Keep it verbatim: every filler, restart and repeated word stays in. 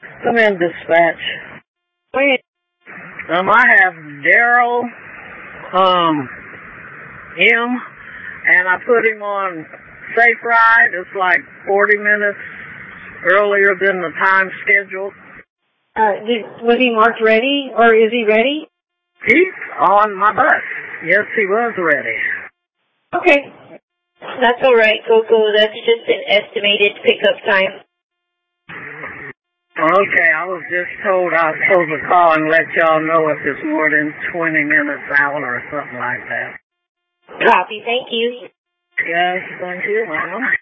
Come in, dispatch. Wait. Um, I have Daryl, um, M, and I put him on Safe Ride. It's like forty minutes earlier than the time scheduled. Uh, did, was he marked ready, or is he ready? He's on my bus. Yes, he was ready. Okay. That's all right, Coco. That's just an estimated pickup time. Okay, I was just told I was supposed to call and let y'all know if it's more than twenty minutes out or something like that. Copy. Thank you. Yes, thank you, ma'am.